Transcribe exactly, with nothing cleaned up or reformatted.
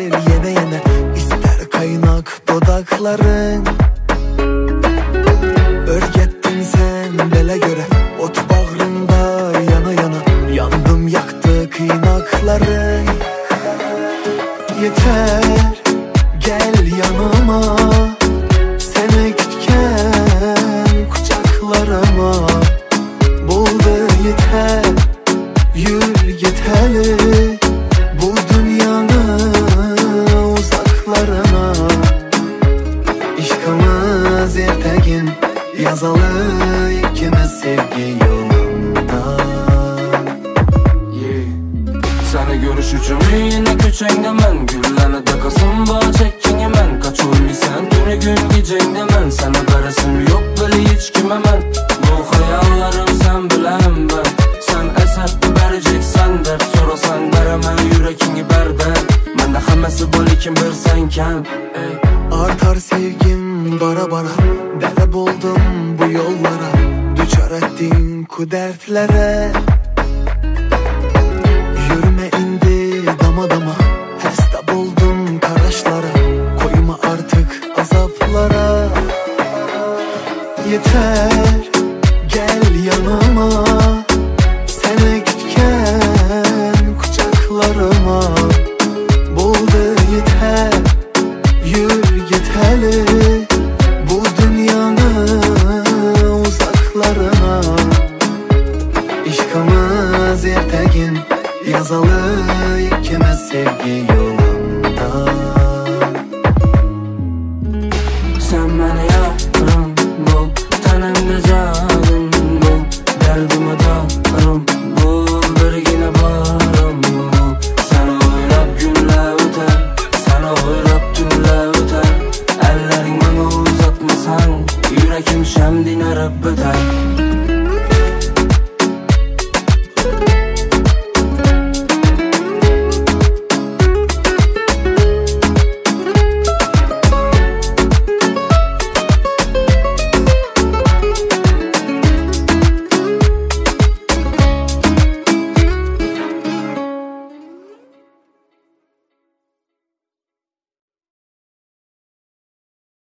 gelir yine yine, ister kaynak dodakların. Örgettin sen bele göre, ot bağrında yana yana, yandım yaktı kıynakların. Yeter gel yanıma, seni kütken kucaklarıma. Buldu yeter, yürü git hele bu dünyanın uzaklarına. İşkımız ertegin yazalı ikimiz sevgi yolunda. Yeah. Seni görüş üçün yine köçengde men, gülləni de kasımba çekkinge men. Kaç oylaysan tünü gün gecengde men, sana beresim yok böyle hiç kime men. Bu hayallarım sen bilem ben, sen eser vereceksen dert, sorasan veremem yürekini berde. Ben de hemmesi bol kim bir senken. Artar sevgim bara bara, dele buldum bu yollara. Düçar ettin ku dertlere, yürüme indi dama dama,